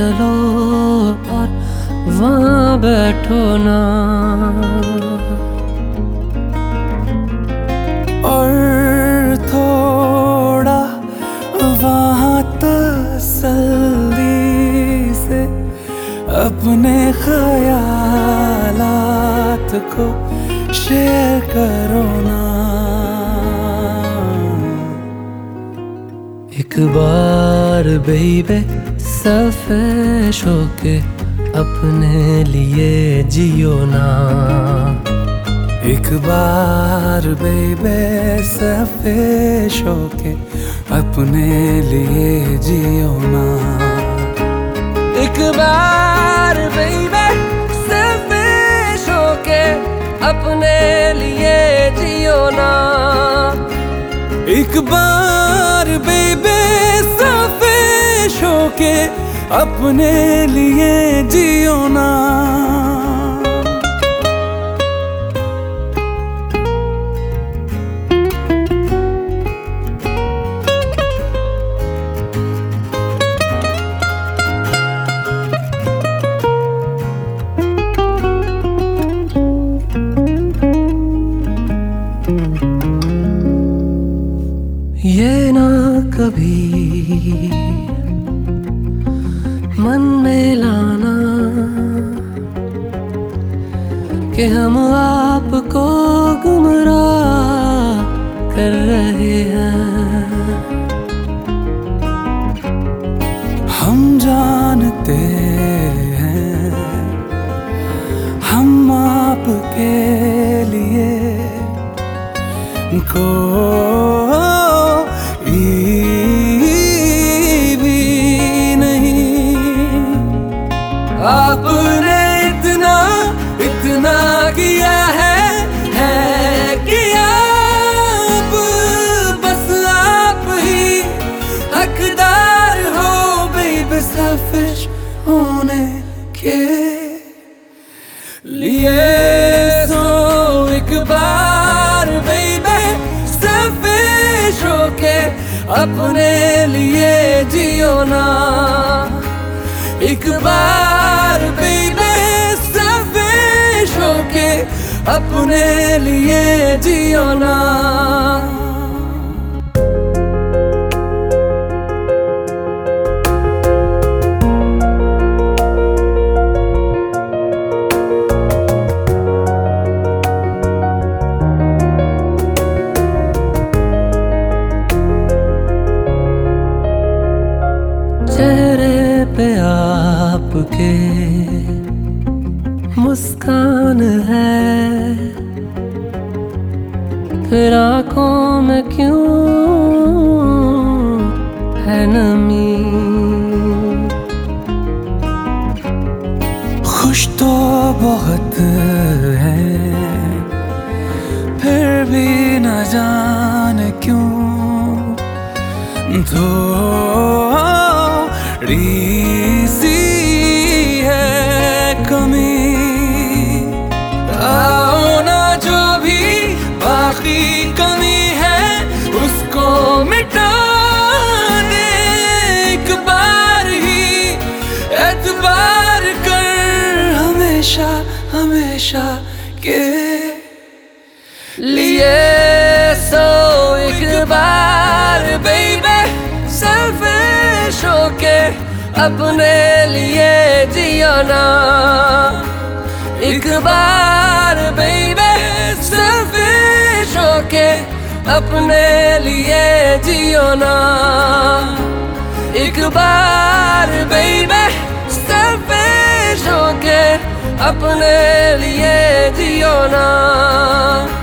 चलो और वहाँ बैठो ना, और थोड़ा वहाँ तसल्ली से अपने ख्यालात को शेयर करो ना। एक बार बेबे सेल्फिश होके अपने लिए जियो ना, एक बार बेबे सेल्फिश होके अपने लिए जियो ना। एक बार बेबे सेल्फिश होके अपने लिए जियो ना, एक बार बेबे सेल्फिश होके अपने लिए जियो ना। ये ना कभी मन में लाना कि हम आपको गुमराह कर रहे हैं। हम जानते हैं हम आपके लिए कोई भी नहीं। आपने इतना इतना किया है किया, अब बस आप ही हकदार हो बेबी सेल्फिश होने के लिए। सो एक बार बेबी सेल्फिश होके अपने लिए जियो ना, एक बार बेबी सेल्फिश होके अपने लिए जियो ना। चेहरे पे आपके मुस्कान है, फिर आँखों में क्यों है नमी। खुश तो बहुत है फिर भी न जाने क्यों थोड़ी सी है कमी। आओ ना जो भी बाकी कमी है उसको मिटा दे, एक बार ही एतबार कर हमेशा हमेशा के लिए। सो एक बार बेबी सेल्फिश होके अपने लिए जियो ना, एक बार बेबी सेल्फिश होके अपने लिए जियो ना, एक बार बेबी सेल्फिश होके अपने लिए जियो ना।